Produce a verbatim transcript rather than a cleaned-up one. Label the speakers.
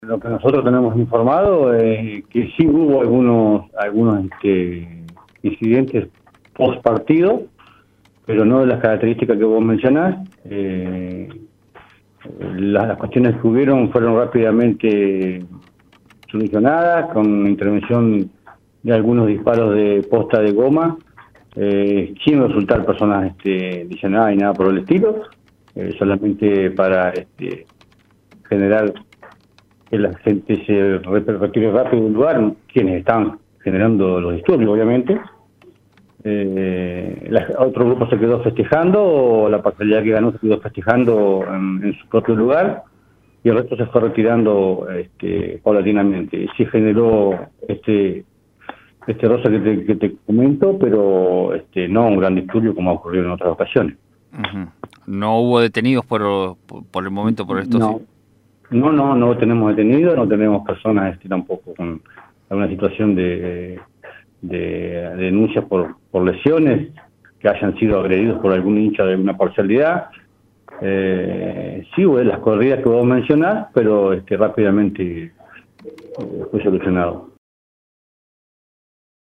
Speaker 1: Lo que nosotros tenemos informado es que sí hubo algunos algunos este, incidentes post partido, pero no de las características que vos mencionás. Eh, las, las cuestiones que hubieron fueron rápidamente solucionadas con intervención de algunos disparos de posta de goma, eh, sin resultar personas este, lesionadas y nada por el estilo, eh, solamente para este, generar que la gente se retire rápido del lugar, quienes están generando los disturbios, obviamente. Eh, la, otro grupo se quedó festejando, o la parcialidad que ganó se quedó festejando en, en su propio lugar, y el resto se fue retirando este, paulatinamente. Sí generó este este rosa que te, que te comento, pero este no un gran disturbio como ha ocurrido en otras ocasiones.
Speaker 2: Uh-huh. ¿No hubo detenidos por, por, por el momento por esto?
Speaker 1: No.
Speaker 2: Sí.
Speaker 1: No, no, no tenemos detenidos, no tenemos personas este, tampoco con alguna situación de, de, de denuncias por, por lesiones, que hayan sido agredidos por algún hincha de una parcialidad. Eh, sí, hubo las corridas que vos mencionás, pero este, rápidamente eh, fue solucionado.